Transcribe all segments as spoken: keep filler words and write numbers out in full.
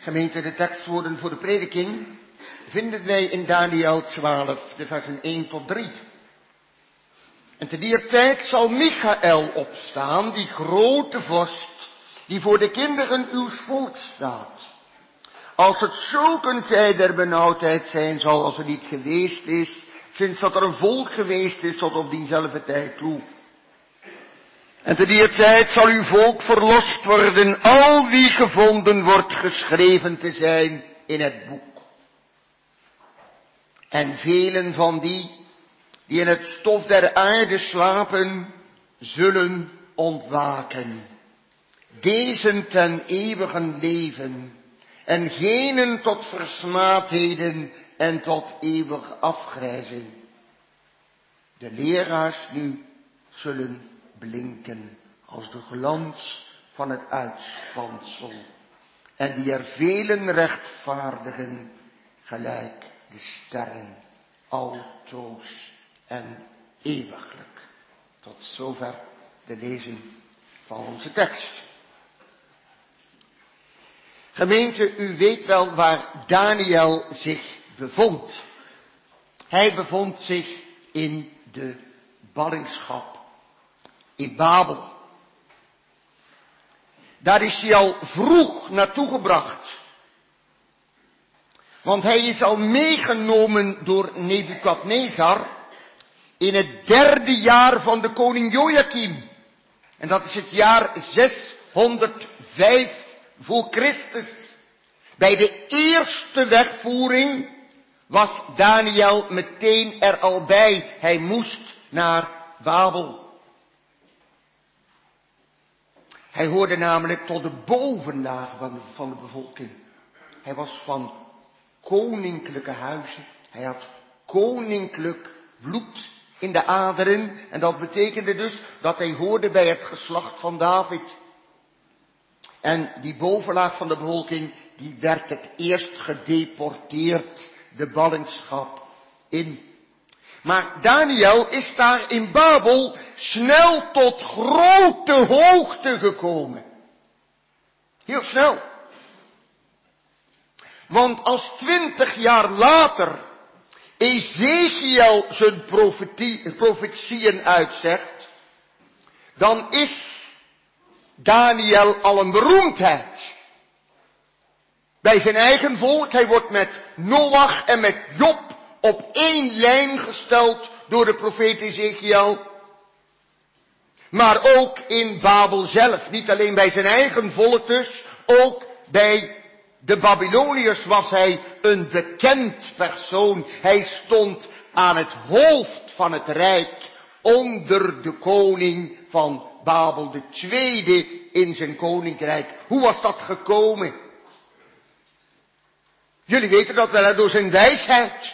Gemeente, de tekstwoorden voor de prediking vinden wij in Daniël twaalf, de versen één tot drie. En te dier tijd zal Michael opstaan, die grote vorst, die voor de kinderen uw volk staat. Als het zulk een tijd der benauwdheid zijn zal als het niet geweest is, sinds dat er een volk geweest is tot op diezelfde tijd toe. En te dier tijd zal uw volk verlost worden, al wie gevonden wordt geschreven te zijn in het boek. En velen van die, die in het stof der aarde slapen, zullen ontwaken. Dezen ten eeuwigen leven, en genen tot versmaadheden en tot eeuwig afgrijzing. De leraars nu zullen blinken als de glans van het uitspansel, en die er velen rechtvaardigen gelijk de sterren, altoos en eeuwiglijk. Tot zover de lezing van onze tekst. Gemeente, u weet wel waar Daniël zich bevond. Hij bevond zich in de ballingschap in Babel. Daar is hij al vroeg naartoe gebracht. Want hij is al meegenomen door Nebukadnezar in het derde jaar van de koning Joachim. En dat is het jaar zeshonderdvijf voor Christus. Bij de eerste wegvoering was Daniël meteen er al bij. Hij moest naar Babel. Hij hoorde namelijk tot de bovenlaag van de bevolking. Hij was van koninklijke huizen. Hij had koninklijk bloed in de aderen. En dat betekende dus dat hij hoorde bij het geslacht van David. En die bovenlaag van de bevolking, die werd het eerst gedeporteerd de ballingschap in. Maar Daniël is daar in Babel snel tot grote hoogte gekomen. Heel snel. Want als twintig jaar later Ezekiel zijn profetie, profetieën uitzegt, dan is Daniël al een beroemdheid. Bij zijn eigen volk, hij wordt met Noach en met Job op één lijn gesteld door de profeet Ezekiel. Maar ook in Babel zelf. Niet alleen bij zijn eigen volk dus, ook bij de Babyloniërs was hij een bekend persoon. Hij stond aan het hoofd van het rijk onder de koning van Babel, de tweede in zijn koninkrijk. Hoe was dat gekomen? Jullie weten dat wel, door zijn wijsheid.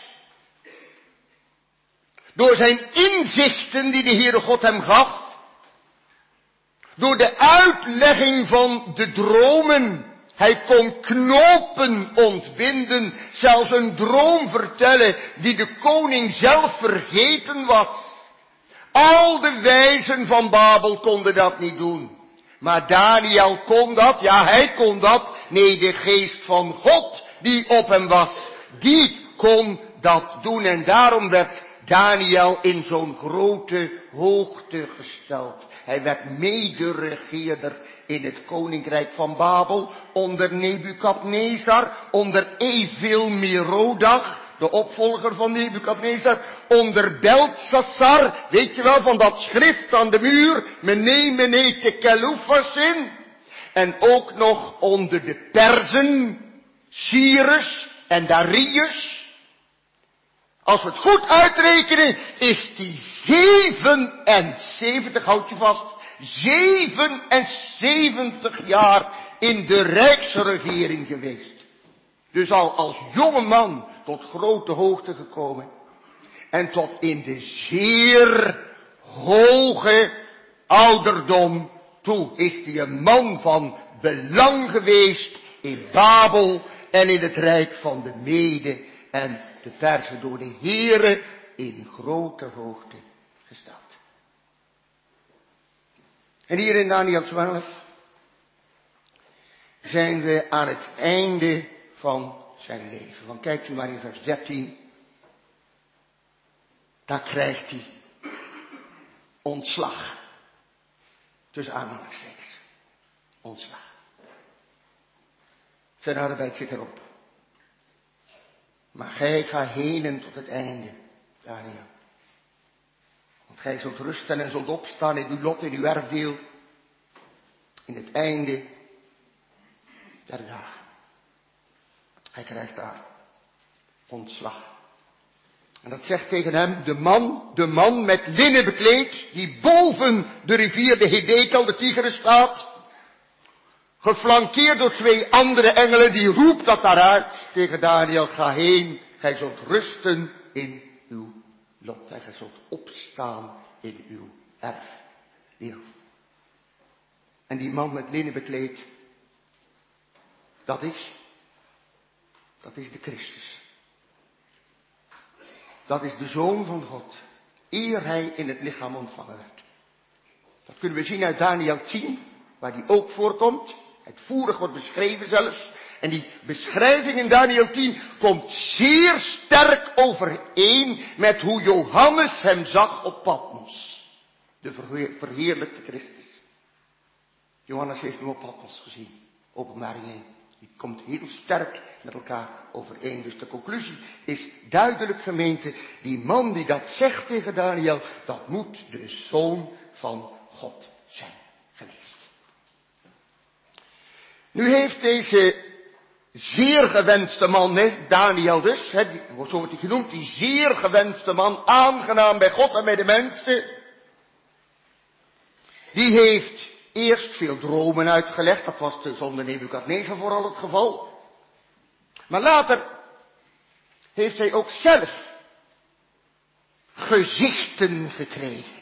Door zijn inzichten die de Heere God hem gaf. Door de uitlegging van de dromen. Hij kon knopen ontbinden, zelfs een droom vertellen die de koning zelf vergeten was. Al de wijzen van Babel konden dat niet doen. Maar Daniël kon dat, ja hij kon dat. Nee, de geest van God die op hem was, die kon dat doen. En daarom werd Daniël in zo'n grote hoogte gesteld. Hij werd mederegeerder in het koninkrijk van Babel, onder Nebukadnezar, onder Evil-Merodach, de opvolger van Nebukadnezar, onder Beltsassar, weet je wel, van dat schrift aan de muur, Mene, Mene, Tekel, Upharsin, en ook nog onder de Perzen, Cyrus en Darius. Als we het goed uitrekenen, is die zevenenzeventig, houd je vast, zevenenzeventig jaar in de rijksregering geweest. Dus al als jonge man tot grote hoogte gekomen. En tot in de zeer hoge ouderdom toe is hij een man van belang geweest in Babel en in het rijk van de Mede en de Perzen, door de Heere in grote hoogte gesteld. En hier in Daniël twaalf zijn we aan het einde van zijn leven. Want kijkt u maar in vers dertien. Daar krijgt hij ontslag. Tussen aanhalingstekens. Ontslag. Zijn arbeid zit erop. Maar gij gaat heen tot het einde, Daniel. Want gij zult rusten en zult opstaan in uw lot, in uw erfdeel. In het einde der dagen. Hij krijgt daar ontslag. En dat zegt tegen hem de man, de man met linnen bekleed, die boven de rivier de Hiddekel, de Tigris staat. Geflankeerd door twee andere engelen, die roept dat daaruit tegen Daniel, ga heen, gij zult rusten in uw lot. En gij zult opstaan in uw erfdeel. En die man met linnen bekleed, dat is, dat is de Christus. Dat is de Zoon van God, eer hij in het lichaam ontvangen werd. Dat kunnen we zien uit Daniel tien, waar die ook voorkomt. Uitvoerig wordt beschreven zelfs. En die beschrijving in Daniel tien komt zeer sterk overeen met hoe Johannes hem zag op Patmos. De verheerlijkte Christus. Johannes heeft hem op Patmos gezien. Openbaring één. Die komt heel sterk met elkaar overeen. Dus de conclusie is duidelijk, gemeente. Die man die dat zegt tegen Daniel, dat moet de Zoon van God zijn geweest. Nu heeft deze zeer gewenste man, hè, Daniel dus, hè, die, zo wordt hij genoemd, die zeer gewenste man, aangenaam bij God en bij de mensen, die heeft eerst veel dromen uitgelegd. Dat was dus onder Nebukadnezar vooral het geval. Maar later heeft hij ook zelf gezichten gekregen.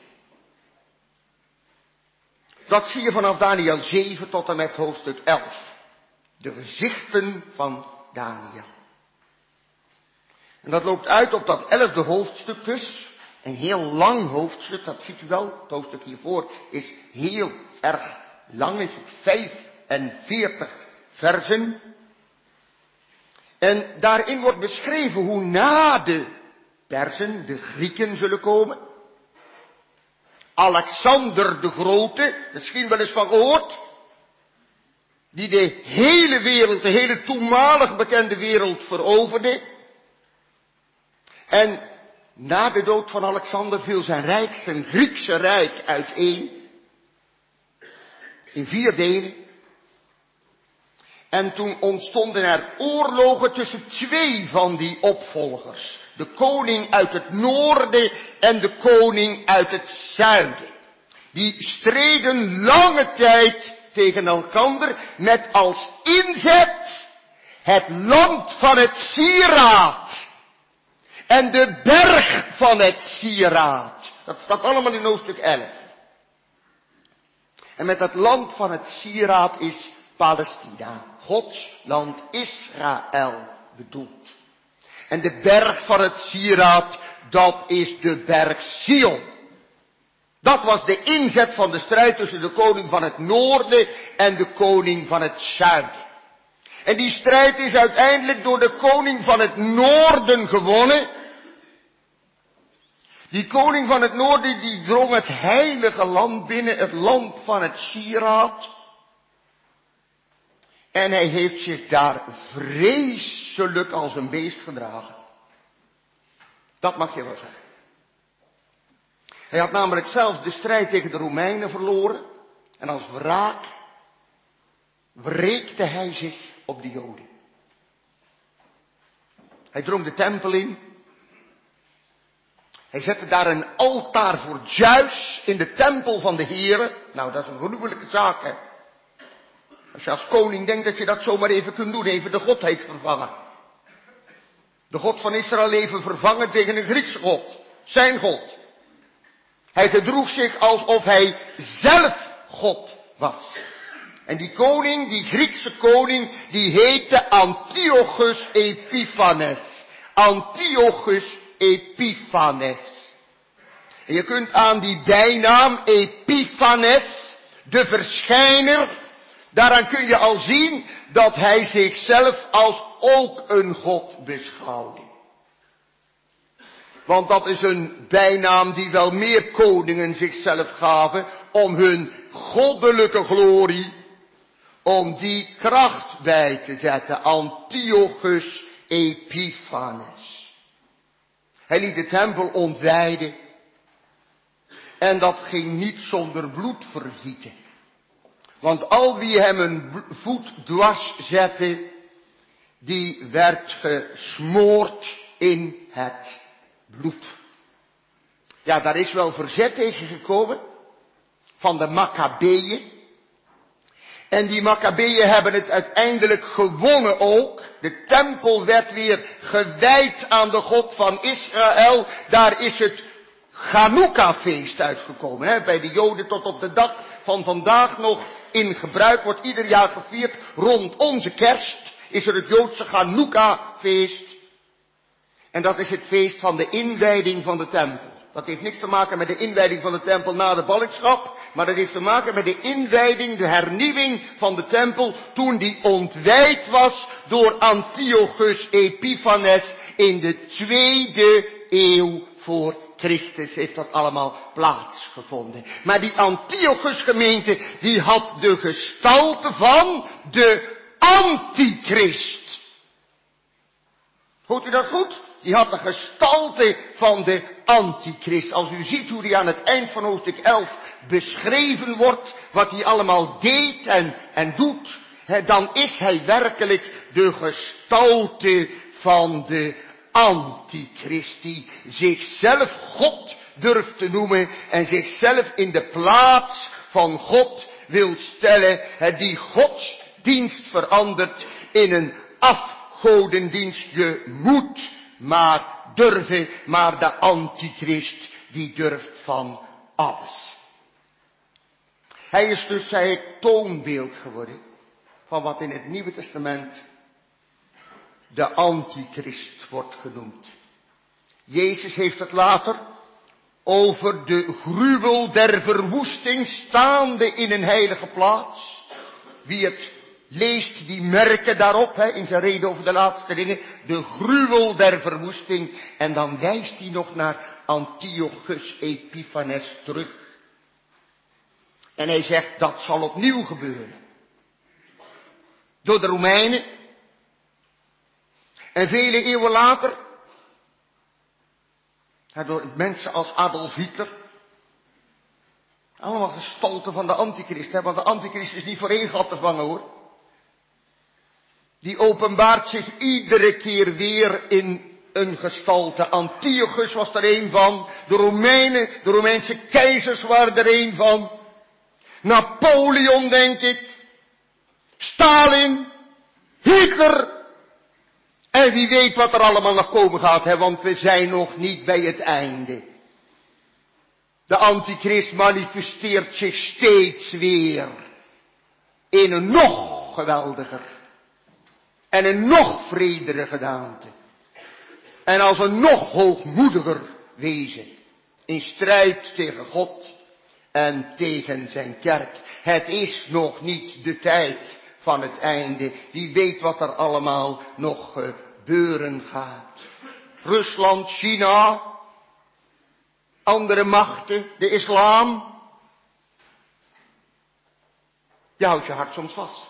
Dat zie je vanaf Daniel zeven tot en met hoofdstuk elf. De gezichten van Daniel. En dat loopt uit op dat elfde hoofdstuk dus. Een heel lang hoofdstuk, dat ziet u wel. Het hoofdstuk hiervoor is heel erg lang, is het vijfenveertig versen. En daarin wordt beschreven hoe na de Perzen de Grieken zullen komen. Alexander de Grote, misschien wel eens van gehoord. Die de hele wereld, de hele toenmalig bekende wereld veroverde. En na de dood van Alexander viel zijn rijk, zijn Griekse rijk, uiteen. In vier delen. En toen ontstonden er oorlogen tussen twee van die opvolgers. De koning uit het noorden en de koning uit het zuiden. Die streden lange tijd tegen elkander met als inzet het land van het sieraad. En de berg van het sieraad. Dat staat allemaal in hoofdstuk elf. En met het land van het sieraad is Palestina. Gods land Israël bedoeld. En de berg van het sieraad, dat is de berg Sion. Dat was de inzet van de strijd tussen de koning van het noorden en de koning van het zuiden. En die strijd is uiteindelijk door de koning van het noorden gewonnen. Die koning van het noorden, die drong het heilige land binnen, het land van het sieraad. En hij heeft zich daar vreselijk als een beest gedragen. Dat mag je wel zeggen. Hij had namelijk zelfs de strijd tegen de Romeinen verloren. En als wraak wreekte hij zich op de Joden. Hij drong de tempel in. Hij zette daar een altaar voor Zeus in de tempel van de Here. Nou, dat is een gruwelijke zaak, hè. Als je als koning denkt dat je dat zomaar even kunt doen, even de godheid vervangen. De God van Israël even vervangen tegen een Griekse God. Zijn God. Hij gedroeg zich alsof hij zelf God was. En die koning, die Griekse koning, die heette Antiochus Epiphanes. Antiochus Epiphanes. En je kunt aan die bijnaam Epiphanes, de verschijner, Daaraan kun je al zien dat hij zichzelf als ook een God beschouwde. Want dat is een bijnaam die wel meer koningen zichzelf gaven om hun goddelijke glorie, om die kracht bij te zetten. Antiochus Epiphanes. Hij liet de tempel ontwijden. En dat ging niet zonder bloedvergieten. Want al wie hem een voet dwars zette, die werd gesmoord in het bloed. Ja, daar is wel verzet tegen gekomen van de Maccabeeën. En die Maccabeeën hebben het uiteindelijk gewonnen ook. De tempel werd weer gewijd aan de God van Israël. Daar is het Chanukka-feest uitgekomen. Hè? Bij de Joden tot op de dag van vandaag nog in gebruik. Wordt ieder jaar gevierd. Rond onze kerst is er het Joodse Chanukka-feest. En dat is het feest van de inwijding van de tempel. Dat heeft niks te maken met de inwijding van de tempel na de ballingschap. Maar dat heeft te maken met de inwijding, de hernieuwing van de tempel. Toen die ontwijd was door Antiochus Epiphanes in de tweede eeuw voor Christus heeft dat allemaal plaatsgevonden. Maar die Antiochus gemeente, die had de gestalte van de antichrist. Hoort u dat goed? Die had de gestalte van de antichrist. Als u ziet hoe die aan het eind van hoofdstuk elf beschreven wordt, wat hij allemaal deed en, en doet, hè, dan is hij werkelijk de gestalte van de antichrist, die zichzelf God durft te noemen en zichzelf in de plaats van God wil stellen, hè, die godsdienst verandert in een afgodendienst. Je moet maar durven, maar de antichrist die durft van alles. Hij is dus, zei ik, toonbeeld geworden van wat in het Nieuwe Testament de antichrist wordt genoemd. Jezus heeft het later over de gruwel der verwoesting staande in een heilige plaats. Wie het leest, die merken daarop, hè, in zijn reden over de laatste dingen, de gruwel der verwoesting. En dan wijst hij nog naar Antiochus Epiphanes terug. En hij zegt, dat zal opnieuw gebeuren. Door de Romeinen. En vele eeuwen later, door mensen als Adolf Hitler. Allemaal gestalten van de antichrist, hè, want de antichrist is niet voor één gat te vangen, hoor. Die openbaart zich iedere keer weer in een gestalte. Antiochus was er een van. De Romeinen, de Romeinse keizers waren er een van. Napoleon, denk ik. Stalin. Hitler. En wie weet wat er allemaal nog komen gaat, hè, want we zijn nog niet bij het einde. De antichrist manifesteert zich steeds weer in een nog geweldiger en een nog vredere gedaante. En als een nog hoogmoediger wezen. In strijd tegen God en tegen zijn kerk. Het is nog niet de tijd van het einde. Wie weet wat er allemaal nog gebeuren gaat. Rusland, China, andere machten, de islam. Je houdt je hart soms vast.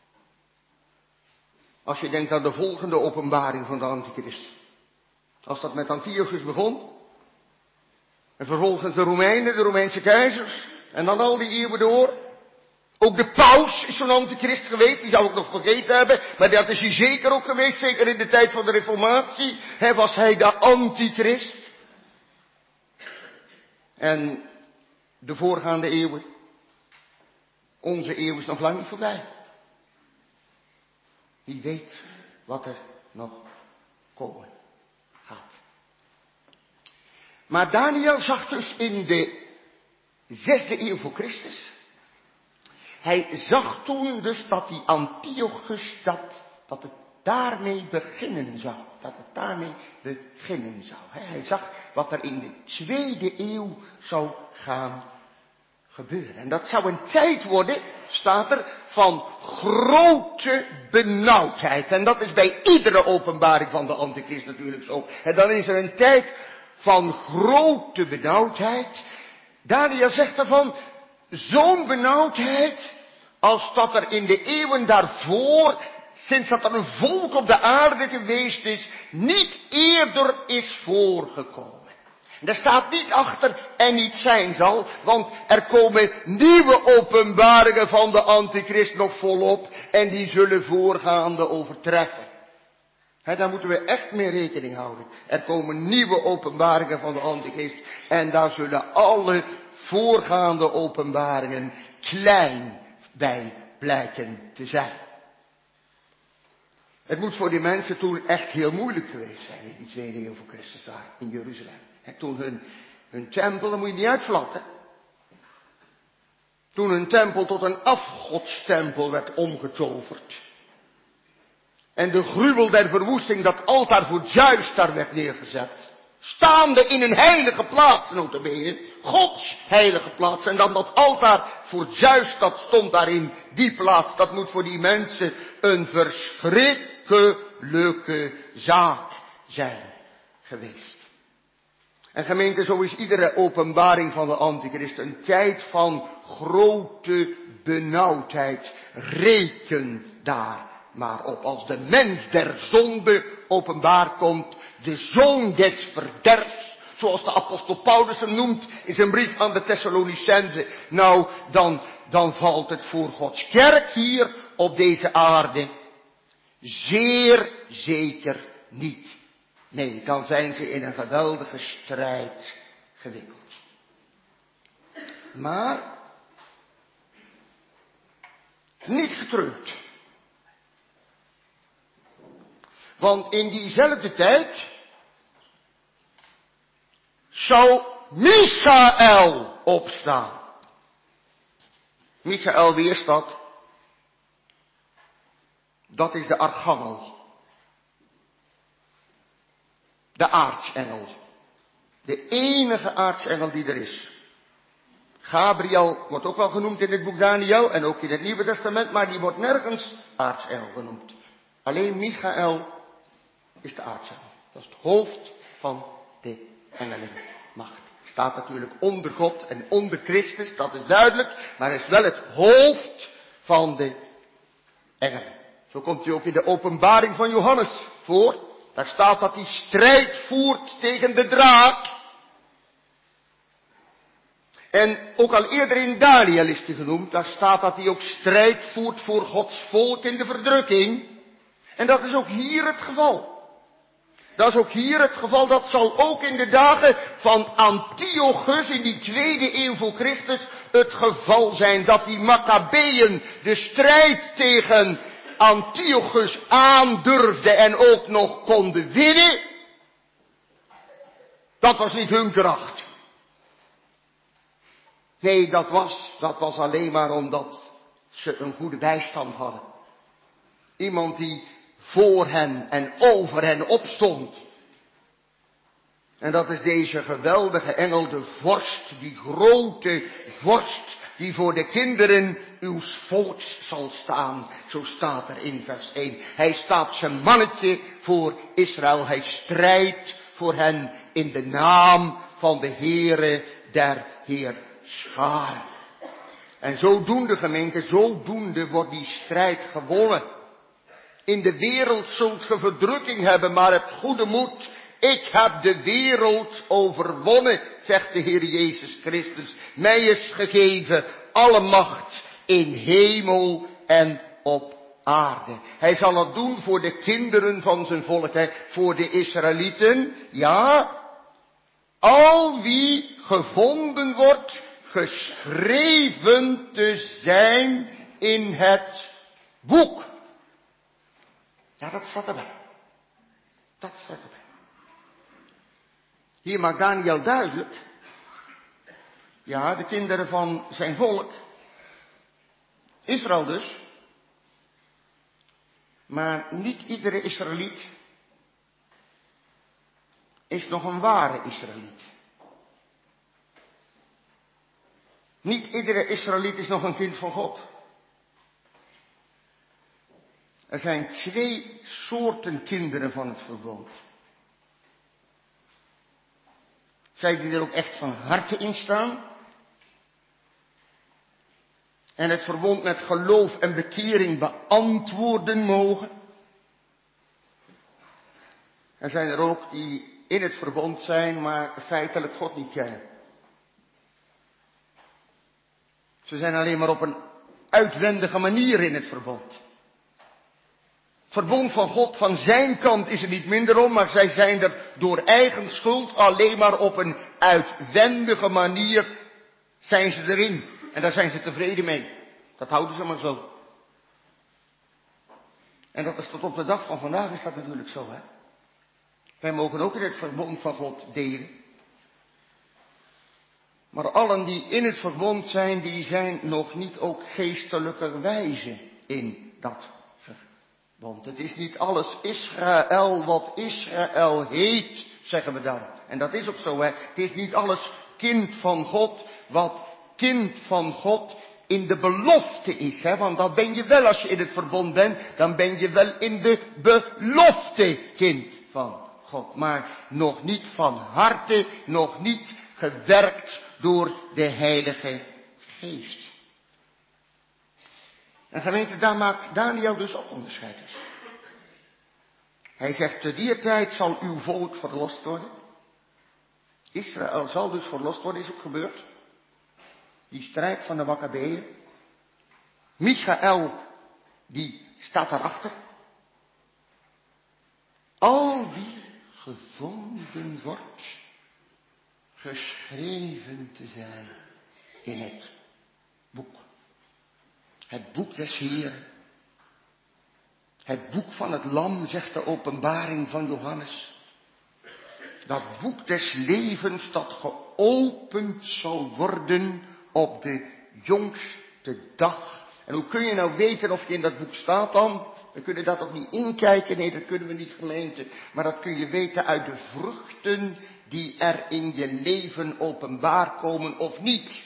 Als je denkt aan de volgende openbaring van de antichrist. Als dat met Antiochus begon. En vervolgens de Romeinen, de Romeinse keizers. En dan al die eeuwen door. Ook de paus is zo'n antichrist geweest. Die zou ik nog vergeten hebben. Maar dat is hij zeker ook geweest. Zeker in de tijd van de Reformatie. He, was hij de antichrist. En de voorgaande eeuwen. Onze eeuw is nog lang niet voorbij. Wie weet wat er nog komen gaat. Maar Daniel zag dus in de zesde eeuw voor Christus. Hij zag toen dus dat die Antiochus, dat, dat het daarmee beginnen zou. Dat het daarmee beginnen zou. Hij zag wat er in de tweede eeuw zou gaan gebeuren. En dat zou een tijd worden staat er, van grote benauwdheid. En dat is bij iedere openbaring van de antichrist natuurlijk zo. En dan is er een tijd van grote benauwdheid. Daniel zegt ervan, zo'n benauwdheid, als dat er in de eeuwen daarvoor, sinds dat er een volk op de aarde geweest is, niet eerder is voorgekomen. Daar staat niet achter en niet zijn zal, want er komen nieuwe openbaringen van de antichrist nog volop en die zullen voorgaande overtreffen. He, daar moeten we echt mee rekening houden. Er komen nieuwe openbaringen van de antichrist en daar zullen alle voorgaande openbaringen klein bij blijken te zijn. Het moet voor die mensen toen echt heel moeilijk geweest zijn in die tweede eeuw voor Christus daar in Jeruzalem. En toen hun, hun tempel, dat moet je niet uitvlakken. Toen hun tempel tot een afgodstempel werd omgetoverd. En de gruwel der verwoesting, dat altaar voor Zeus daar werd neergezet. Staande in een heilige plaats, nota bene. Gods heilige plaats. En dan dat altaar voor Zeus, dat stond daar in die plaats. Dat moet voor die mensen een verschrikkelijke zaak zijn geweest. En gemeente, zo is iedere openbaring van de antichrist een tijd van grote benauwdheid. Reken daar maar op. Als de mens der zonde openbaar komt, de zoon des verderfs, zoals de apostel Paulus hem noemt in zijn brief aan de Thessalonicenzen. Nou, dan, dan valt het voor Gods kerk hier op deze aarde zeer zeker niet. Nee, dan zijn ze in een geweldige strijd gewikkeld. Maar niet getreurd. Want in diezelfde tijd zou Michael opstaan. Michael, wie is dat? Dat is de archangel. De aartsengel. De enige aartsengel die er is. Gabriel wordt ook wel genoemd in het boek Daniel en ook in het Nieuwe Testament, maar die wordt nergens aartsengel genoemd. Alleen Michael is de aartsengel. Dat is het hoofd van de engelenmacht. Staat natuurlijk onder God en onder Christus, dat is duidelijk, maar is wel het hoofd van de engelen. Zo komt hij ook in de openbaring van Johannes voor. Daar staat dat hij strijd voert tegen de draak. En ook al eerder in Daniel is hij genoemd, daar staat dat hij ook strijd voert voor Gods volk in de verdrukking. En dat is ook hier het geval. Dat is ook hier het geval, dat zal ook in de dagen van Antiochus in die tweede eeuw voor Christus het geval zijn, dat die Maccabeeën de strijd tegen Antiochus aandurfden en ook nog konden winnen. Dat was niet hun kracht. Nee, dat was, dat was alleen maar omdat ze een goede bijstand hadden. Iemand die voor hen en over hen opstond. En dat is deze geweldige engel, de vorst, die grote vorst, die voor de kinderen uw volks zal staan. Zo staat er in vers één. Hij staat zijn mannetje voor Israël. Hij strijdt voor hen in de naam van de Heere der Heerscharen. En zodoende, gemeente, zodoende wordt die strijd gewonnen. In de wereld zult ge verdrukking hebben, maar heb goede moed. Ik heb de wereld overwonnen, zegt de Heer Jezus Christus. Mij is gegeven alle macht in hemel en op aarde. Hij zal het doen voor de kinderen van zijn volk, hè, voor de Israëlieten. Ja, al wie gevonden wordt, geschreven te zijn in het boek. Ja, dat staat erbij. Dat staat erbij. Hier maakt Daniel duidelijk. Ja, de kinderen van zijn volk. Israël dus. Maar niet iedere Israëliet is nog een ware Israëliet. Niet iedere Israëliet is nog een kind van God. Er zijn twee soorten kinderen van het verbond. Zij die er ook echt van harte in staan. En het verbond met geloof en bekering beantwoorden mogen. Er zijn er ook die in het verbond zijn, maar feitelijk God niet kennen. Ze zijn alleen maar op een uitwendige manier in het verbond. Het verbond van God van zijn kant is er niet minder om, maar zij zijn er door eigen schuld alleen maar op een uitwendige manier zijn ze erin. En daar zijn ze tevreden mee. Dat houden ze maar zo. En dat is tot op de dag van vandaag is dat natuurlijk zo, hè. Wij mogen ook in het verbond van God delen. Maar allen die in het verbond zijn, die zijn nog niet ook geestelijkerwijze in dat verbond. Het is niet alles Israël wat Israël heet, zeggen we dan. En dat is ook zo, hè. Het is niet alles kind van God wat kind van God in de belofte is, hè. Want dat ben je wel als je in het verbond bent, dan ben je wel in de belofte kind van God. Maar nog niet van harte, nog niet gewerkt door de Heilige Geest. En gemeente, daar maakt Daniel dus ook onderscheid tussen. Hij zegt, te die tijd zal uw volk verlost worden. Israël zal dus verlost worden, is ook gebeurd. Die strijd van de Maccabeeën. Michaël, die staat daarachter. Al wie gevonden wordt, geschreven te zijn in het boek. Het boek des Heeren. Het boek van het Lam, zegt de openbaring van Johannes. Dat boek des levens dat geopend zal worden op de jongste dag. En hoe kun je nou weten of je in dat boek staat dan? We kunnen dat ook niet inkijken, nee, dat kunnen we niet, gemeente. Maar dat kun je weten uit de vruchten die er in je leven openbaar komen of niet.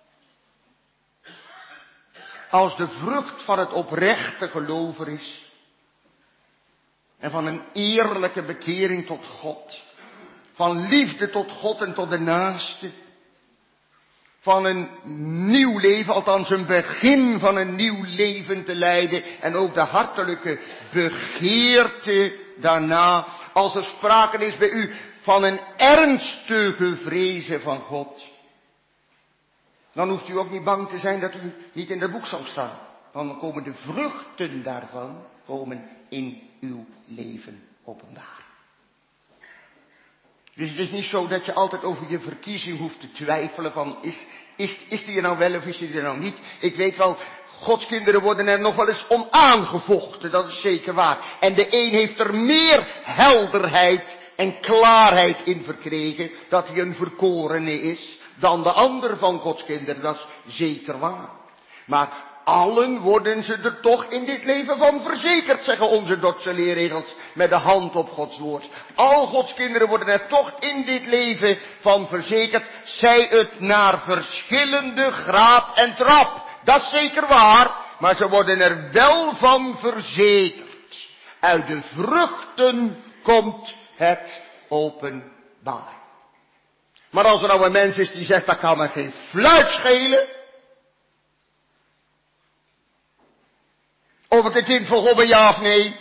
Als de vrucht van het oprechte geloof er is. En van een eerlijke bekering tot God. Van liefde tot God en tot de naaste. Van een nieuw leven, althans een begin van een nieuw leven te leiden. En ook de hartelijke begeerte daarna. Als er sprake is bij u van een ernstige vrezen van God. Dan hoeft u ook niet bang te zijn dat u niet in dat boek zal staan. Dan komen de vruchten daarvan komen in uw leven openbaar. Dus het is niet zo dat je altijd over je verkiezing hoeft te twijfelen van is, is, is die er nou wel of is die er nou niet. Ik weet wel, Gods kinderen worden er nog wel eens om aangevochten, dat is zeker waar. En de een heeft er meer helderheid en klaarheid in verkregen dat hij een verkorene is dan de ander van Gods kinderen, dat is zeker waar. Maar allen worden ze er toch in dit leven van verzekerd, zeggen onze Dordtse leerregels met de hand op Gods woord. Al Gods kinderen worden er toch in dit leven van verzekerd, zij het naar verschillende graad en trap. Dat is zeker waar, maar ze worden er wel van verzekerd. Uit de vruchten komt het openbaar. Maar als er nou een mens is die zegt, dat kan me geen fluit schelen. Of ik een kind van God ben, ja of nee.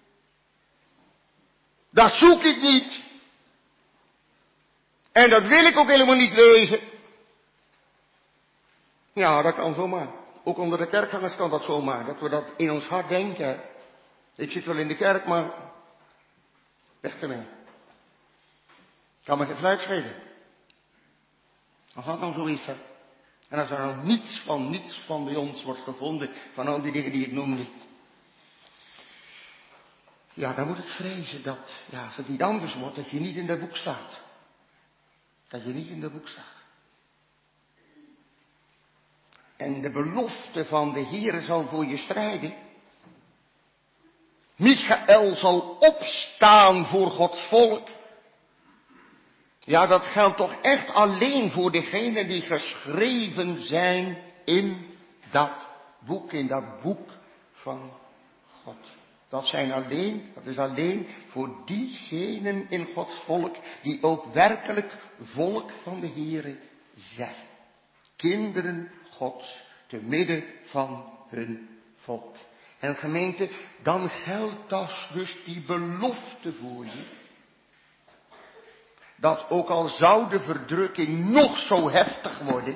Dat zoek ik niet. En dat wil ik ook helemaal niet wezen. Ja, dat kan zomaar. Ook onder de kerkgangers kan dat zomaar. Dat we dat in ons hart denken. Ik zit wel in de kerk, maar weg ermee. Kan me geen fluit schelen. Als dat nou zo is, hè. En als er nou niets van, niets van bij ons wordt gevonden, van al die dingen die ik noemde. Ja, dan moet ik vrezen dat, ja, als het niet anders wordt, dat je niet in dat boek staat. Dat je niet in dat boek staat. En de belofte van de Heere zal voor je strijden. Michaël zal opstaan voor Gods volk. Ja, dat geldt toch echt alleen voor degenen die geschreven zijn in dat boek, in dat boek van God. Dat zijn alleen, dat is alleen voor diegenen in Gods volk die ook werkelijk volk van de Heere zijn. Kinderen Gods te midden van hun volk. En gemeente, dan geldt dat dus die belofte voor je. Dat ook al zou de verdrukking nog zo heftig worden.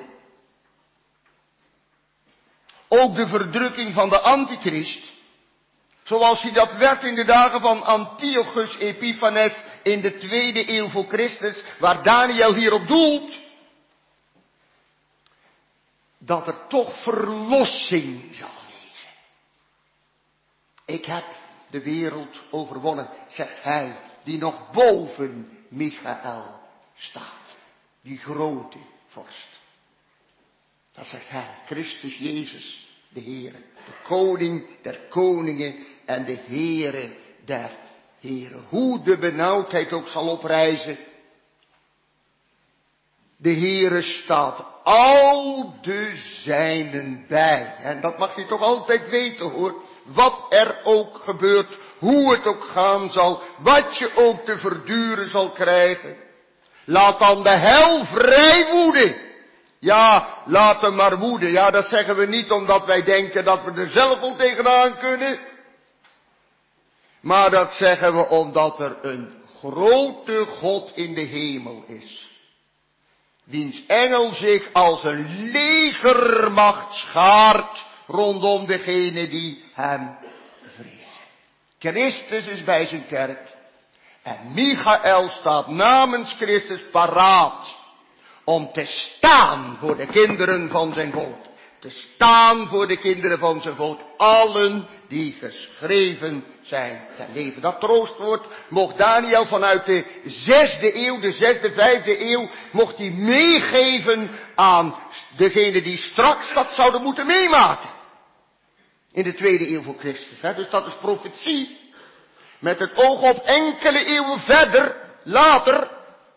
Ook de verdrukking van de antichrist. Zoals hij dat werd in de dagen van Antiochus Epiphanes in de tweede eeuw voor Christus. Waar Daniel hierop doelt. Dat er toch verlossing zal wezen. Ik heb de wereld overwonnen, zegt hij, die nog boven Michael staat. Die grote vorst. Dat zegt hij, Christus Jezus, de Heere. De koning der koningen en de Heere der heren. Hoe de benauwdheid ook zal oprijzen. De Heere staat al de zijnen bij. En dat mag je toch altijd weten hoor. Wat er ook gebeurt. Hoe het ook gaan zal. Wat je ook te verduren zal krijgen. Laat dan de hel vrij woeden. Ja, laat hem maar woeden. Ja, dat zeggen we niet omdat wij denken dat we er zelf wel tegenaan kunnen. Maar dat zeggen we omdat er een grote God in de hemel is. Wiens engel zich als een legermacht schaart rondom degene die hem vrezen. Christus is bij zijn kerk. En Michael staat namens Christus paraat. Om te staan voor de kinderen van zijn volk. Te staan voor de kinderen van zijn volk. Allen die geschreven zijn ten leven. Dat troostwoord mocht Daniel vanuit de zesde eeuw, de zesde, vijfde eeuw, mocht hij meegeven aan degene die straks dat zouden moeten meemaken. In de tweede eeuw voor Christus. Hè? Dus dat is profetie. Met het oog op enkele eeuwen verder, later.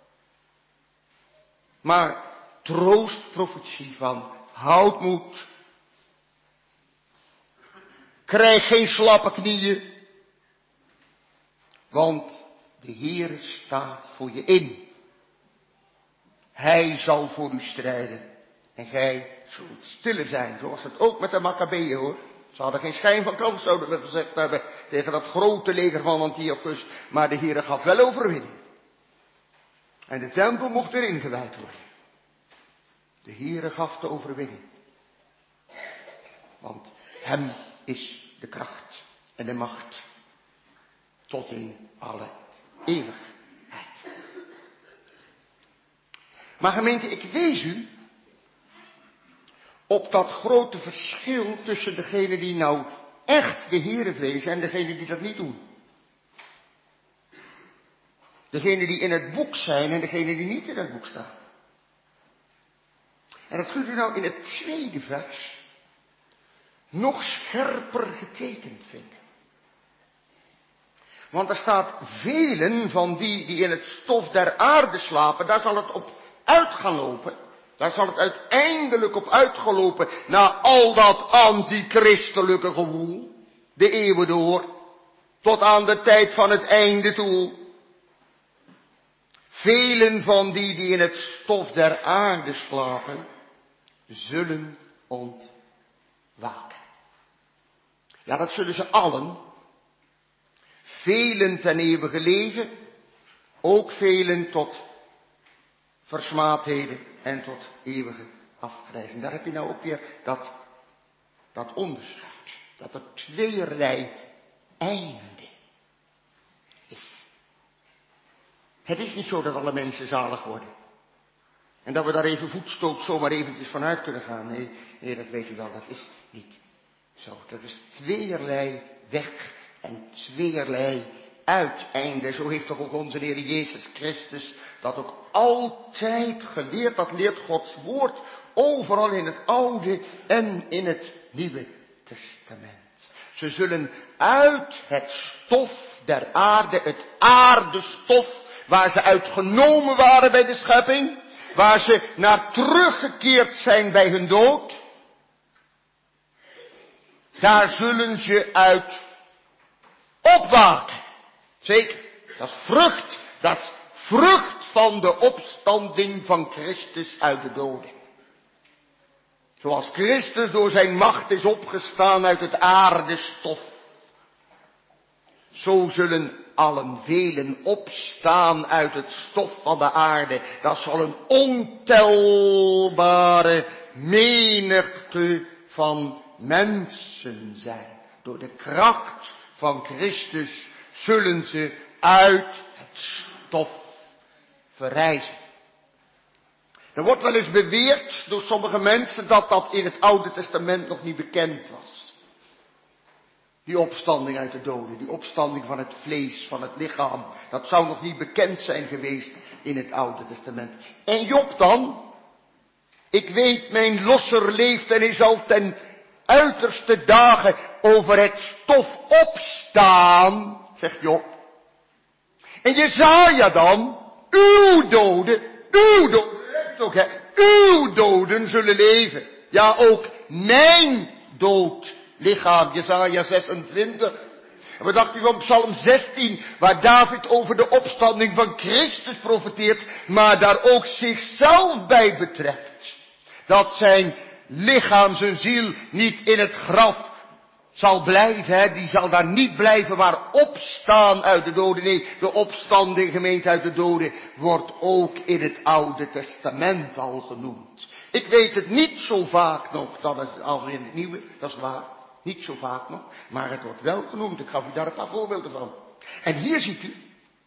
Maar troostprofetie van houd moed. Krijg geen slappe knieën. Want de Heere staat voor je in. Hij zal voor u strijden. En gij zult stiller zijn. Zoals het ook met de Maccabeeën hoor. Ze hadden geen schijn van kans, zouden we gezegd hebben. Tegen dat grote leger van Antiochus. Maar de Heere gaf wel overwinning. En de tempel mocht erin gewijd worden. De Heere gaf de overwinning. Want hem is de kracht en de macht tot in alle eeuwigheid. Maar gemeente, ik wees u op dat grote verschil tussen degene die nou echt de Heere vrezen en degene die dat niet doen. Degene die in het boek zijn en degene die niet in het boek staan. En dat kunt u nou in het tweede vers nog scherper getekend vinden. Want er staat velen van die die in het stof der aarde slapen, daar zal het op uit gaan lopen. Daar zal het uiteindelijk op uitgelopen na al dat antichristelijke gewoel. De eeuwen door. Tot aan de tijd van het einde toe. Velen van die die in het stof der aarde slapen, zullen ontwaken. Ja, dat zullen ze allen. Velen ten eeuwige leven, ook velen tot versmaadheden en tot eeuwige afgrijzen. Daar heb je nou ook weer dat, dat onderscheid. Dat er tweeërlei einde is. Het is niet zo dat alle mensen zalig worden. En dat we daar even voetstoot zomaar eventjes vanuit kunnen gaan. Nee, nee, dat weet u wel, dat is niet zo. Er is tweeërlei weg en tweeërlei uiteinde. Zo heeft toch ook onze Heer Jezus Christus dat ook altijd geleerd. Dat leert Gods woord overal in het Oude en in het Nieuwe Testament. Ze zullen uit het stof der aarde, het aardestof, waar ze uitgenomen waren bij de schepping, waar ze naar teruggekeerd zijn bij hun dood, daar zullen ze uit opwaken. Zeker, dat is vrucht. Dat is vrucht van de opstanding van Christus uit de doden. Zoals Christus door zijn macht is opgestaan uit het aardestof. Zo zullen allen velen opstaan uit het stof van de aarde. Dat zal een ontelbare menigte van mensen zijn. Door de kracht van Christus zullen ze uit het stof verrijzen. Er wordt wel eens beweerd door sommige mensen dat dat in het Oude Testament nog niet bekend was. Die opstanding uit de doden, die opstanding van het vlees, van het lichaam. Dat zou nog niet bekend zijn geweest in het Oude Testament. En Job dan? Ik weet, mijn losser leeft en hij zal ten uiterste dagen over het stof opstaan, zegt Job. En Jesaja dan? Uw doden, uw doden, ook hè, uw doden zullen leven. Ja, ook mijn dood. Lichaam, Jesaja zesentwintig. En wat dacht u van Psalm zestien, waar David over de opstanding van Christus profeteert, maar daar ook zichzelf bij betrekt. Dat zijn lichaam, zijn ziel niet in het graf zal blijven, hè? Die zal daar niet blijven, maar opstaan uit de doden. Nee, de opstanding, gemeente uit de doden, wordt ook in het Oude Testament al genoemd. Ik weet het niet zo vaak nog dan als in het Nieuwe, dat is waar. Niet zo vaak nog, maar het wordt wel genoemd. Ik gaf u daar een paar voorbeelden van. En hier ziet u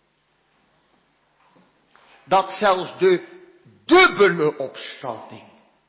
dat zelfs de dubbele opstanding,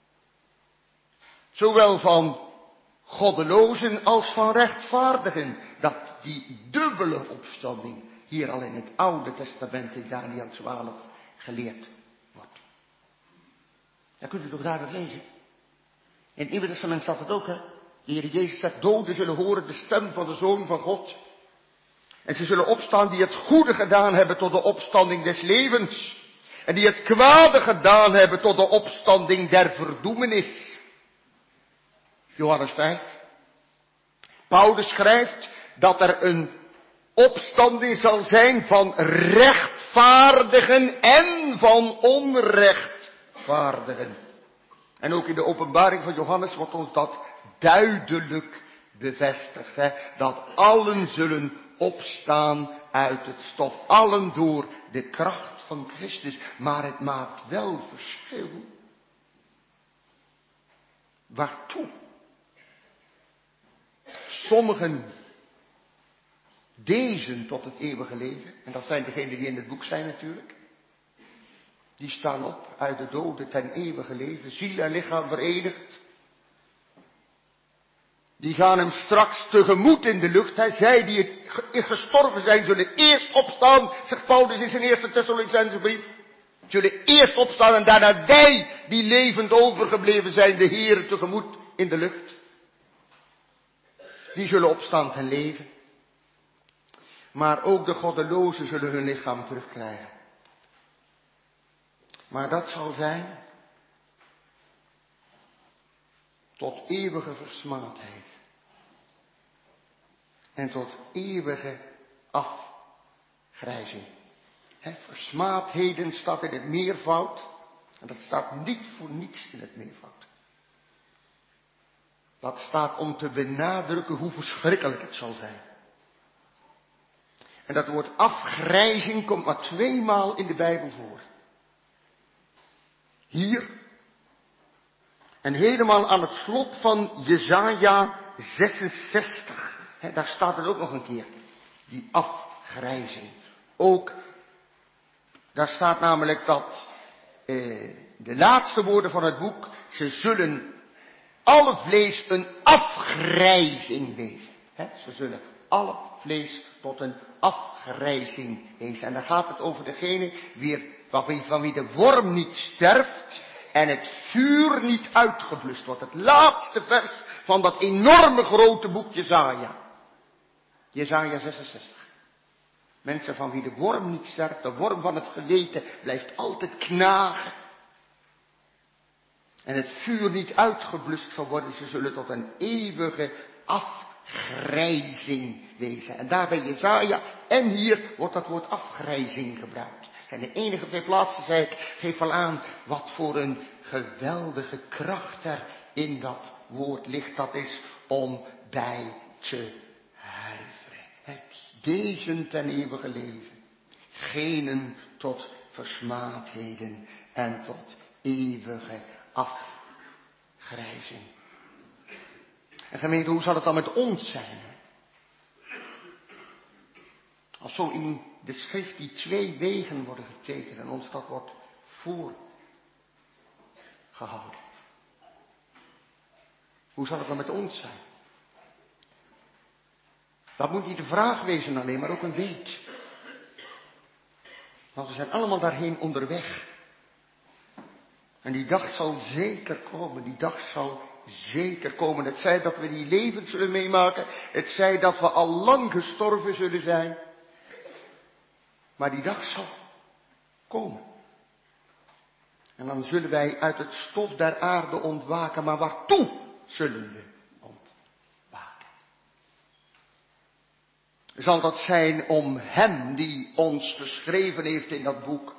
zowel van goddelozen als van rechtvaardigen, dat die dubbele opstanding hier al in het Oude Testament in Daniel twaalf geleerd wordt. Dan kunt u toch daar nog lezen. In het Nieuwe Testament staat het ook, hè. De Heer Jezus zegt, doden zullen horen de stem van de Zoon van God. En ze zullen opstaan die het goede gedaan hebben tot de opstanding des levens. En die het kwade gedaan hebben tot de opstanding der verdoemenis. Johannes vijf. Paulus schrijft dat er een opstanding zal zijn van rechtvaardigen en van onrechtvaardigen. En ook in de openbaring van Johannes wordt ons dat duidelijk bevestigd. Hè? Dat allen zullen opstaan uit het stof. Allen door de kracht van Christus. Maar het maakt wel verschil. Waartoe? Sommigen dezen tot het eeuwige leven. En dat zijn degenen die in het boek zijn natuurlijk. Die staan op uit de doden ten eeuwige leven. Ziel en lichaam verenigd. Die gaan hem straks tegemoet in de lucht. Hij zij die gestorven zijn zullen eerst opstaan. Zegt Paulus in zijn eerste Thessalonicense brief. Zullen eerst opstaan en daarna wij die levend overgebleven zijn de Heere tegemoet in de lucht. Die zullen opstaan ten leven. Maar ook de goddelozen zullen hun lichaam terugkrijgen. Maar dat zal zijn tot eeuwige versmaadheid. En tot eeuwige afgrijzing. He, versmaadheden staat in het meervoud. En dat staat niet voor niets in het meervoud. Dat staat om te benadrukken hoe verschrikkelijk het zal zijn. En dat woord afgrijzing komt maar tweemaal in de Bijbel voor. Hier. En helemaal aan het slot van Jesaja zesenzestig. He, daar staat het ook nog een keer. Die afgrijzing. Ook, daar staat namelijk dat eh, de laatste woorden van het boek. Ze zullen alle vlees een afgrijzing wezen. He, ze zullen alle vlees tot een afgrijzing wezen. En dan gaat het over degene weer, van wie de worm niet sterft en het vuur niet uitgeblust wordt. Het laatste vers van dat enorme grote boek Jesaja. Jesaja zesenzestig. Mensen van wie de worm niet sterft, de worm van het geweten blijft altijd knagen. En het vuur niet uitgeblust zal worden, ze zullen tot een eeuwige afgrijzing wezen. En daar bij Jesaja en hier wordt dat woord afgrijzing gebruikt. En de enige twee plaatsen, zei ik, geef wel aan wat voor een geweldige kracht er in dat woord ligt. Dat is om bij te huiveren. Het deze ten eeuwige leven. Genen tot versmaadheden en tot eeuwige afgrijzing. En gemeente, hoe zal het dan met ons zijn? Als zo in de schrift die twee wegen worden getekend en ons dat wordt voorgehouden. Hoe zal het dan met ons zijn? Dat moet niet de vraag wezen alleen, maar ook een weet. Want we zijn allemaal daarheen onderweg. En die dag zal zeker komen, die dag zal zeker komen. Het zij dat we die levend zullen meemaken, het zij dat we al lang gestorven zullen zijn. Maar die dag zal komen. En dan zullen wij uit het stof der aarde ontwaken, maar waartoe zullen we ontwaken? Zal dat zijn om hem die ons geschreven heeft in dat boek,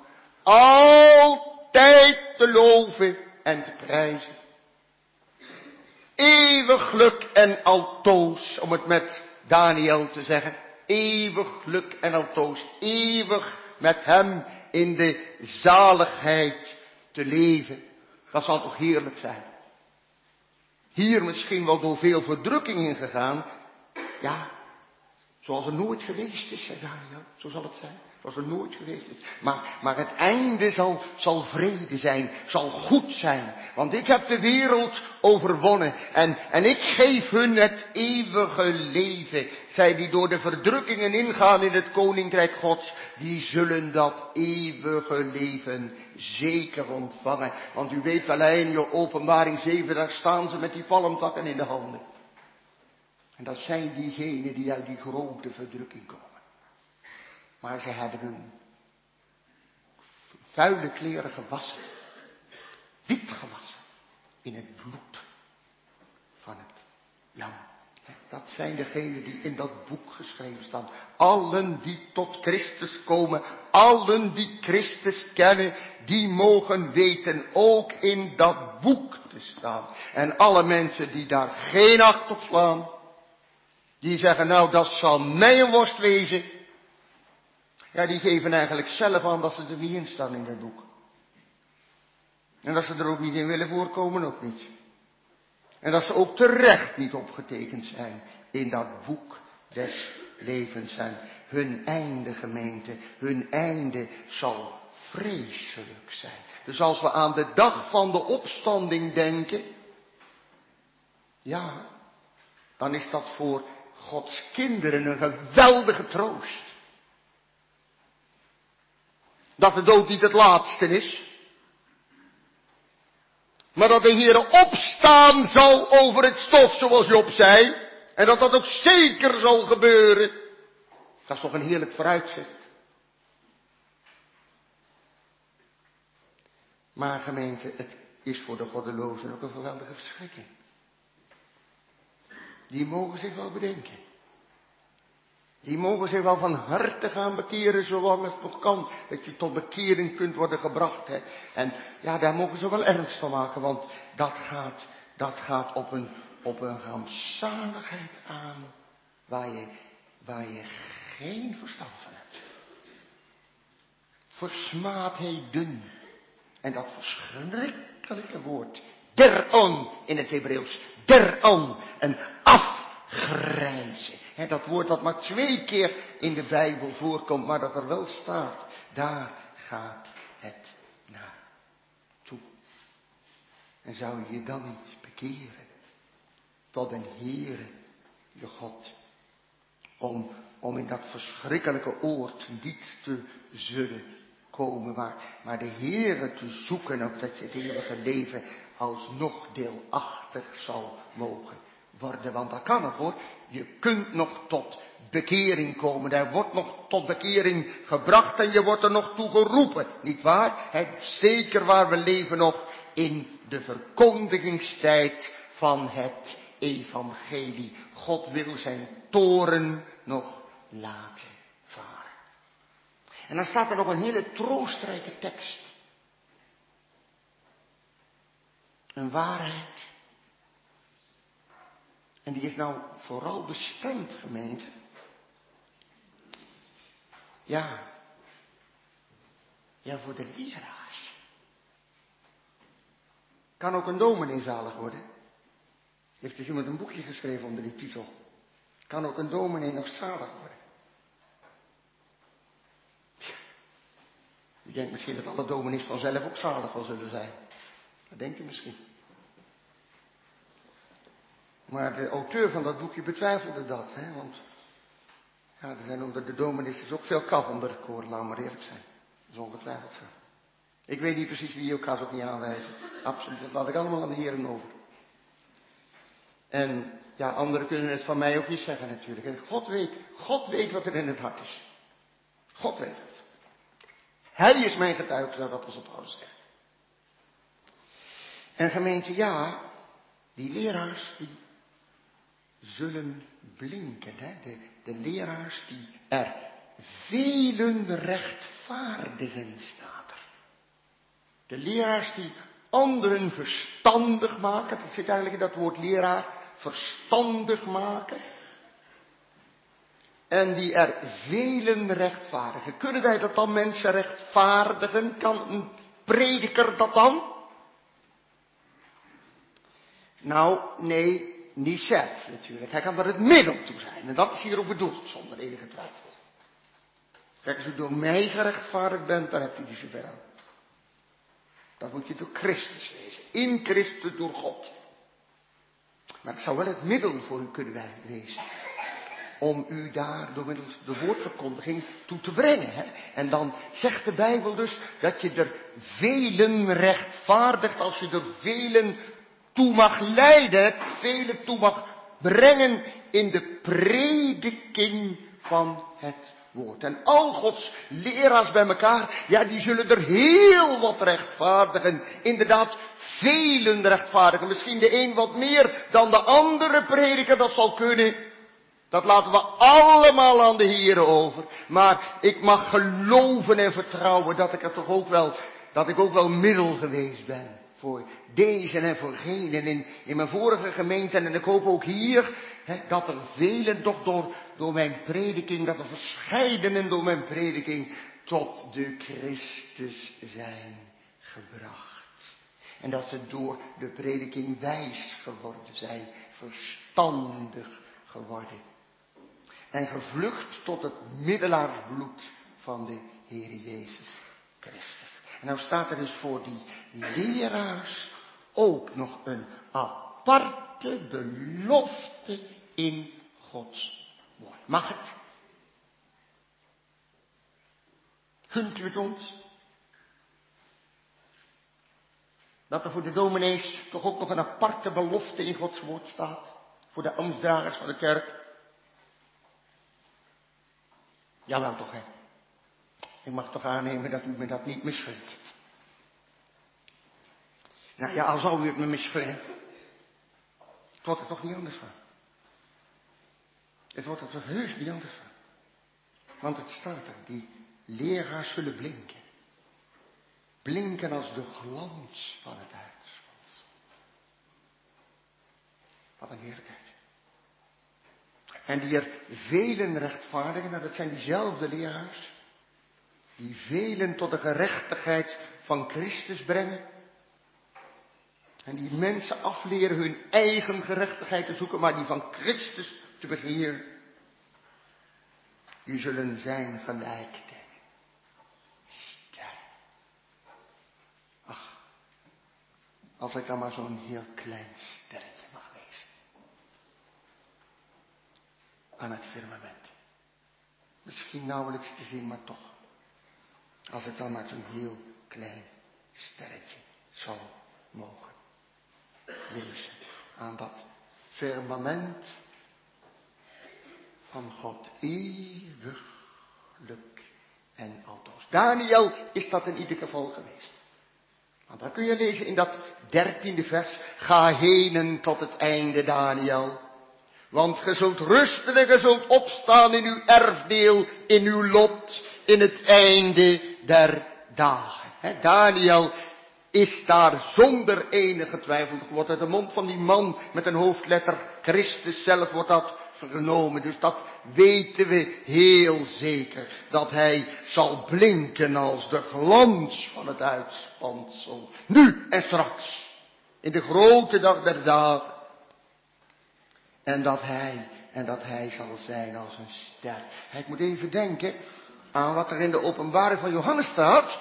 altijd te loven en te prijzen. Eeuwig geluk en altoos, om het met Daniel te zeggen. Eeuwig geluk en altoos, eeuwig met hem in de zaligheid te leven. Dat zal toch heerlijk zijn. Hier misschien wel door veel verdrukking ingegaan. Ja, zoals er nooit geweest is, zei Daniel. Zo zal het zijn. Zoals er nooit geweest is. Maar, maar het einde zal, zal vrede zijn. Zal goed zijn. Want ik heb de wereld overwonnen. En, en ik geef hun het eeuwige leven. Zij die door de verdrukkingen ingaan in het koninkrijk Gods. Die zullen dat eeuwige leven zeker ontvangen. Want u weet wel in je openbaring zeven. Daar staan ze met die palmtakken in de handen. En dat zijn diegenen die uit die grote verdrukking komen. Maar ze hebben hun vuile kleren gewassen. Wit gewassen. In het bloed van het lam. Dat zijn degenen die in dat boek geschreven staan. Allen die tot Christus komen. Allen die Christus kennen. Die mogen weten ook in dat boek te staan. En alle mensen die daar geen acht op slaan. Die zeggen, nou dat zal mij een worst wezen. Ja, die geven eigenlijk zelf aan dat ze er niet in staan in dat boek. En dat ze er ook niet in willen voorkomen, ook niet. En dat ze ook terecht niet opgetekend zijn in dat boek des levens. En hun einde, gemeente, hun einde zal vreselijk zijn. Dus als we aan de dag van de opstanding denken, ja, dan is dat voor Gods kinderen een geweldige troost. Dat de dood niet het laatste is. Maar dat de Heere opstaan zal over het stof, zoals Job zei. En dat dat ook zeker zal gebeuren. Dat is toch een heerlijk vooruitzicht. Maar gemeente, het is voor de goddelozen ook een geweldige verschrikking. Die mogen zich wel bedenken. Die mogen zich wel van harte gaan bekeren, zolang het nog kan. Dat je tot bekering kunt worden gebracht. Hè. En ja, daar mogen ze wel ernst van maken. Want dat gaat, dat gaat op een, op een rampzaligheid aan. Waar je, waar je geen verstand van hebt. Versmaadheden. En dat verschrikkelijke woord. Deron in het Hebreeuws. Deron. Een afgrijzen. He, dat woord dat maar twee keer in de Bijbel voorkomt, maar dat er wel staat. Daar gaat het naartoe. En zou je je dan niet bekeren tot een Heere, je God. Om, om in dat verschrikkelijke oord niet te zullen komen. Maar, maar de Heere te zoeken, ook dat je het eeuwige leven alsnog deelachtig zal mogen worden. Want dat kan nog hoor. Je kunt nog tot bekering komen. Er wordt nog tot bekering gebracht en je wordt er nog toe geroepen. Niet waar? Het, zeker waar, we leven nog in de verkondigingstijd van het evangelie. God wil zijn toorn nog laten varen. En dan staat er nog een hele troostrijke tekst. Een waarheid. En die is nou vooral bestemd, gemeente. Ja. Ja, voor de leraars. Kan ook een dominee zalig worden. Heeft dus iemand een boekje geschreven onder die titel. Kan ook een dominee nog zalig worden. Ja. U denkt misschien dat alle dominees vanzelf ook zalig wel zullen zijn. Dat denkt u misschien. Maar de auteur van dat boekje betwijfelde dat. Hè? Want ja, er zijn onder de dominees dus ook veel kaf onder het koor. Laat maar eerlijk zijn. Dat is ongetwijfeld zo. Ik weet niet precies wie, ik ga ze ook niet aanwijzen. Absoluut, dat laat ik allemaal aan de heren over. En ja, anderen kunnen het van mij ook niet zeggen natuurlijk. En God weet, God weet wat er in het hart is. God weet het. Hij is mijn getuige, zou dat als het Paulus zegt. En gemeente, ja, die leraars die zullen blinken. Hè? De, de leraars die er velen rechtvaardigen, staat er. De leraars die anderen verstandig maken. Dat zit eigenlijk in dat woord leraar. Verstandig maken. En die er velen rechtvaardigen. Kunnen wij dat dan mensen rechtvaardigen? Kan een prediker dat dan? Nou, nee, niet zelf natuurlijk. Hij kan er het middel toe zijn. En dat is hier ook bedoeld, zonder enige twijfel. Kijk, als u door mij gerechtvaardigd bent, dan hebt u die zoveel aan. Dat moet je door Christus wezen. In Christus door God. Maar het zou wel het middel voor u kunnen wezen. Om u daar door middels de woordverkondiging toe te brengen. Hè? En dan zegt de Bijbel dus dat je er velen rechtvaardigt als je er velen toe mag leiden. Velen toe mag brengen in de prediking van het woord. En al Gods leraars bij elkaar, ja, die zullen er heel wat rechtvaardigen. Inderdaad, velen rechtvaardigen. Misschien de een wat meer dan de andere prediker, dat zal kunnen. Dat laten we allemaal aan de Here over. Maar ik mag geloven en vertrouwen dat ik er toch ook wel, dat ik ook wel middel geweest ben. Voor deze en voor gene in, in mijn vorige gemeente. En ik hoop ook hier, hè, dat er velen toch door, door mijn prediking, dat er verscheidenen door mijn prediking tot de Christus zijn gebracht. En dat ze door de prediking wijs geworden zijn, verstandig geworden. En gevlucht tot het middelaarsbloed van de Heer Jezus Christus. En nou staat er dus voor die leraars ook nog een aparte belofte in Gods woord. Mag het? Gunt u het ons? Dat er voor de dominees toch ook nog een aparte belofte in Gods woord staat. Voor de ambtsdragers van de kerk. Jawel toch, hè. Ik mag toch aannemen dat u me dat niet misgunt. Nou ja, al zou u het me misgunnen. Het wordt er toch niet anders van. Het wordt er toch heus niet anders van. Want het staat er, die leraars zullen blinken. Blinken als de glans van het uitschot. Wat een heerlijkheid. En die er velen rechtvaardigen, nou dat zijn diezelfde leraars. Die velen tot de gerechtigheid van Christus brengen. En die mensen afleren hun eigen gerechtigheid te zoeken, maar die van Christus te begeren. Die zullen zijn gelijk de sterren. Ach, als ik dan maar zo'n heel klein sterretje mag wezen. Aan het firmament. Misschien nauwelijks te zien, maar toch. Als ik dan maar zo'n heel klein sterretje zou mogen wezen. Aan dat firmament van God eeuwiglijk en altoos. Daniel is dat in ieder geval geweest. Want dan kun je lezen in dat dertiende vers. Ga henen tot het einde, Daniel. Want ge zult rusten en ge zult opstaan in uw erfdeel, in uw lot, in het einde der dagen. He, Daniel is daar zonder enige twijfel. Wordt uit de mond van die man met een hoofdletter Christus zelf wordt dat vernomen. Dus dat weten we heel zeker. Dat hij zal blinken als de glans van het uitspansel. Nu en straks. In de grote dag der dagen. En dat hij, en dat hij zal zijn als een ster. Ik moet even denken aan wat er in de openbaring van Johannes staat.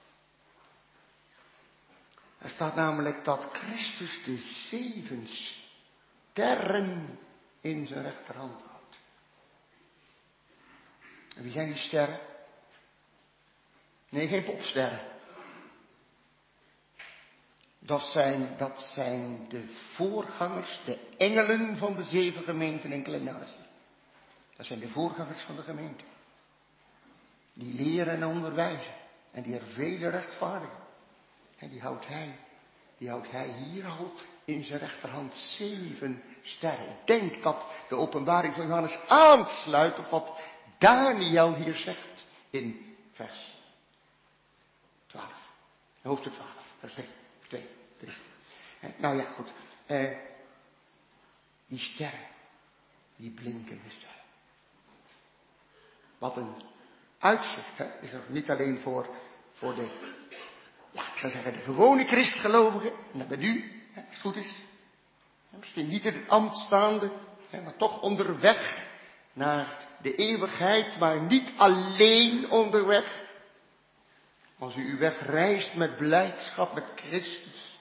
Er staat namelijk dat Christus de zeven sterren in zijn rechterhand houdt. En wie zijn die sterren? Nee, geen popsterren. Dat zijn, dat zijn de voorgangers, de engelen van de zeven gemeenten in Klein-Azië. Dat zijn de voorgangers van de gemeente. Die leren en onderwijzen. En die er vele rechtvaardigen. En die houdt hij, die houdt hij hier al in zijn rechterhand zeven sterren. Ik denk dat de openbaring van Johannes aansluit op wat Daniel hier zegt in vers twaalf. Hoofdstuk twaalf, vers drie, twee, drie. Nou ja, goed. Eh, die sterren, die blinkende sterren. Wat een uitzicht, hè, is er niet alleen voor, voor de, ja, ik zou zeggen, de gewone christgelovigen, en dat bent u, hè, als het goed is. Misschien niet in het ambt staande, hè, maar toch onderweg naar de eeuwigheid, maar niet alleen onderweg. Als u uw weg reist met blijdschap met Christus.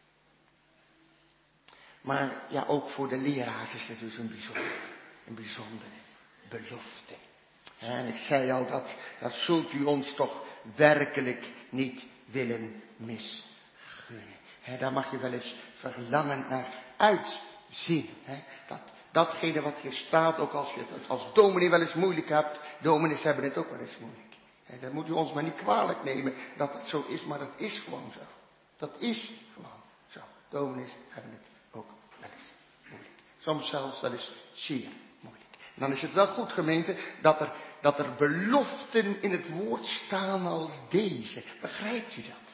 Maar ja, ook voor de leraars is het dus een bijzondere, een bijzondere belofte. En ik zei al, dat, dat zult u ons toch werkelijk niet willen misgunnen. He, daar mag je wel eens verlangend naar uitzien. He, dat, datgene wat hier staat, ook als je het als dominee wel eens moeilijk hebt, dominees hebben het ook wel eens moeilijk. He, dat moet u ons maar niet kwalijk nemen dat het zo is, maar dat is gewoon zo. Dat is gewoon zo. Dominees hebben het ook wel eens moeilijk. Soms zelfs wel eens zeer moeilijk. En dan is het wel goed, gemeente, dat er, dat er beloften in het woord staan als deze. Begrijpt u dat?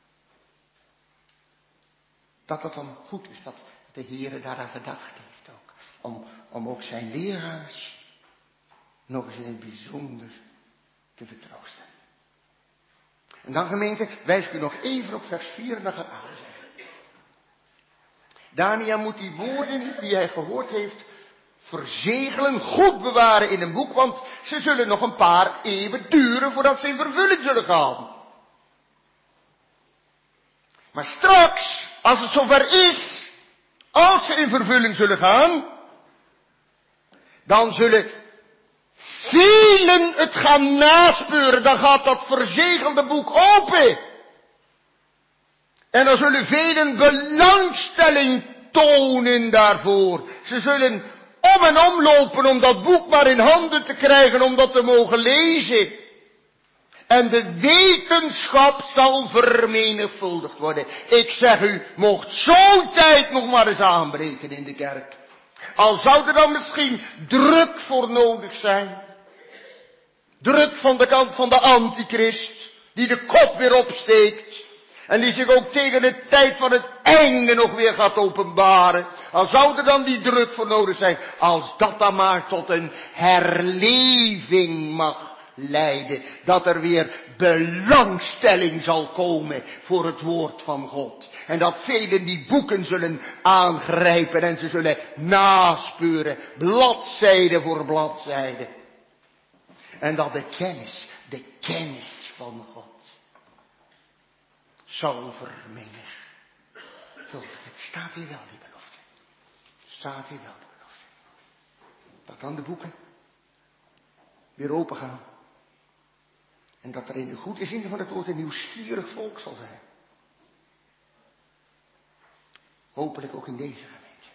Dat dat dan goed is, dat de Heer daaraan gedacht heeft ook. Om, om ook zijn leraars nog eens in het bijzonder te vertroosten. En dan, gemeente, wijs ik u nog even op vers vier en dan gaat aan zeggen. Daniel moet die woorden die hij gehoord heeft verzegelen, goed bewaren in een boek, want ze zullen nog een paar eeuwen duren voordat ze in vervulling zullen gaan. Maar straks, als het zover is, als ze in vervulling zullen gaan, dan zullen velen het gaan naspeuren. Dan gaat dat verzegelde boek open. En dan zullen velen belangstelling tonen daarvoor. Ze zullen om en om lopen om dat boek maar in handen te krijgen, om dat te mogen lezen. En de wetenschap zal vermenigvuldigd worden. Ik zeg u, mocht zo'n tijd nog maar eens aanbreken in de kerk. Al zou er dan misschien druk voor nodig zijn. Druk van de kant van de antichrist, die de kop weer opsteekt. En die zich ook tegen de tijd van het einde nog weer gaat openbaren. Al zou er dan die druk voor nodig zijn. Als dat dan maar tot een herleving mag leiden. Dat er weer belangstelling zal komen voor het woord van God. En dat velen die boeken zullen aangrijpen en ze zullen naspeuren. Bladzijde voor bladzijde. En dat de kennis, de kennis van God zal vermenigvuldigen. Het staat hier wel, die belofte. Het staat hier wel, die belofte. Dat dan de boeken weer open gaan. En dat er in de goede zin van het woord een nieuwsgierig volk zal zijn. Hopelijk ook in deze gemeente.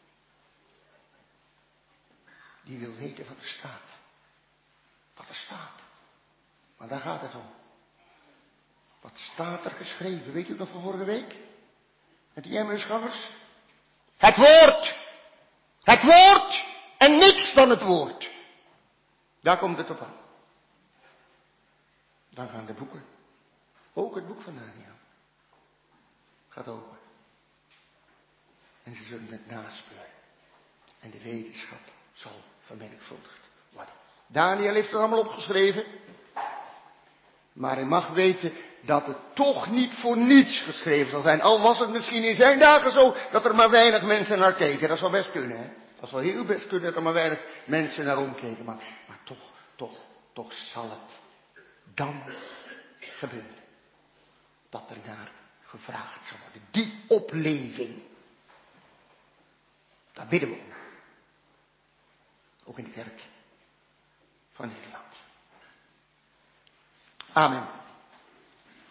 Die wil weten wat er staat. Wat er staat. Maar daar gaat het om. Wat staat er geschreven? Weet u nog van vorige week? Met die Emmausgangers? Het woord! Het woord! En niks dan het woord. Daar komt het op aan. Dan gaan de boeken. Ook het boek van Daniel. Gaat open. En ze zullen het naspeuren. En de wetenschap zal vermenigvuldigd worden. Daniel heeft het allemaal opgeschreven. Maar hij mag weten dat het toch niet voor niets geschreven zal zijn. Al was het misschien in zijn dagen zo dat er maar weinig mensen naar keken. Dat zou best kunnen, hè. Dat zou heel best kunnen dat er maar weinig mensen naar omkeken. Maar, maar toch, toch, toch zal het dan gebeuren. Dat er naar gevraagd zal worden. Die opleving. Daar bidden we om. Ook in de kerk van Nederland. Amen.